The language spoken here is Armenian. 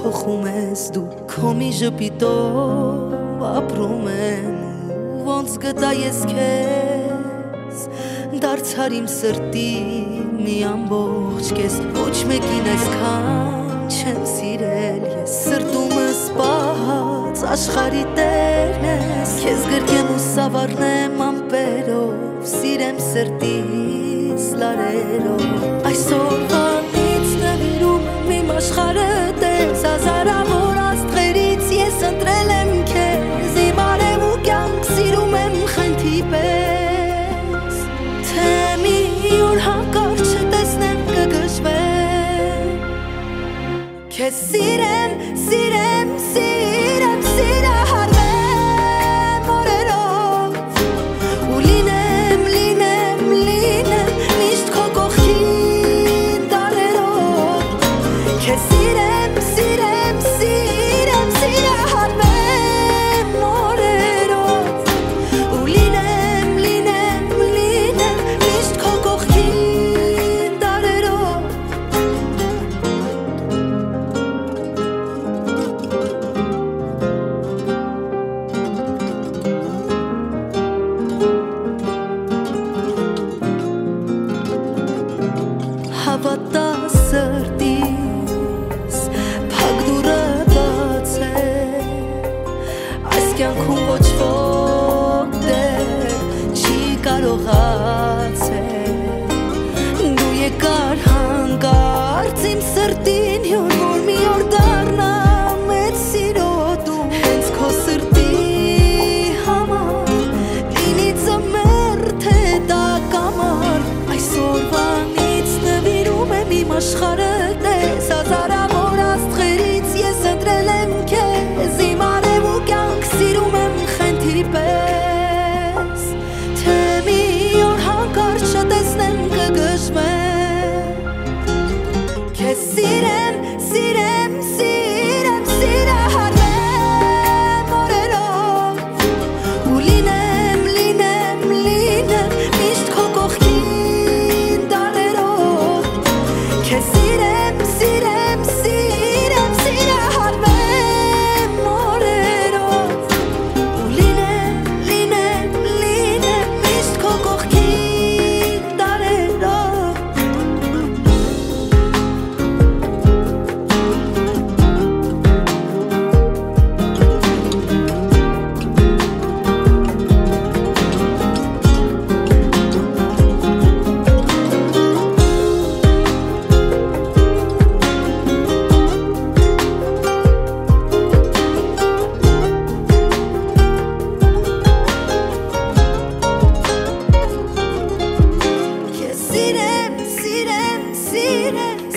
փոխում ես դու քո մի ժպիտով ապրում եմ ոնց գտա ես քեզ դարձար իմ սրտի մի ամբողջ կես ոչ մեկին այսքան չեմ սիրել ես սրտումս պահած աշխարհի տերն ես քեզ գրկեմ ու սավառնեմ ամպերով սիրեմ սրտիս լարերով այսօրվանից նվիրում եմ իմ աշխարհը տես հազարավոր աստղերից ես ընտրել եմ քեզ իմ արև ու կյանք սիրում եմ խենթի պես թե մի օր հանկարծ չտեսնեմ կգժվեմ քեզ սիրեմ սիրեմ սիրեմ սիրահարվեմ օրերով ու լինեմ լինեմ լինեմ միշտ քո կողքին տարերով քեզ սիրեմ սիրեմ սիրեմ սիրահարվեմ օրերով ու լինեմ լինեմ լինեմ միշտ քո կողքին տարերով Հավատա սրտիս փակ դուրը բաց է այս կյանքում ոչ ոք դեռ չի կարողացել դու եկար հանկարծ իմ սրտին հյուր որ մի օր դառնամ այդ սիրո դու հենց քո սրտի համար լինի ծմեր թե տակամար այսօրվանից նվիրում եմ իմ աշխարհը տես հազարավոր աստղերից ես ընտրել եմ քեզ իմ արև ու կյանք սիրում եմ խենթի պես թե մի օր հանկարծ չտեսնեմ կգժվեմ քեզ սիրեմ սիրեմ սիրեմ սիրահարվեմ օրերով ու լինեմ լինեմ լինեմ միշտ քո կողքին տարերով քեզ սիրեմ սիրեմ սիրեմ սիրահարվեմ օրերով ու լինեմ լինեմ լինեմ միշտ քո կողքին տարերով Yes, sirem, sirem, sirem